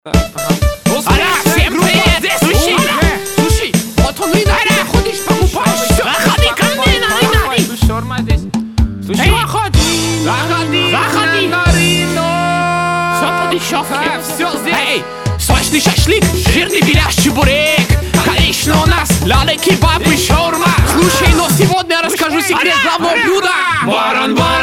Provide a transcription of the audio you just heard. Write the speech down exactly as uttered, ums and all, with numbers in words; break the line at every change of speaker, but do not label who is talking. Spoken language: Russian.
Ага. Ара, всем привет! Здесь суши! Суши! Вот он и Ара, ходишь, покупаешь все! Заходи ко мне, на Ринари!
Слушай, шаурма здесь. Слушай,
Заходи!
заходи!
Заходи!
На Рино!
Все по дешевке!
А, все здесь!
Эй! Сочный шашлык, жирный беляш чебурек! Конечно, у нас ляля, кебаб и шаурма! Слушай, но сегодня расскажу секрет главного блюда!
Баран, баран!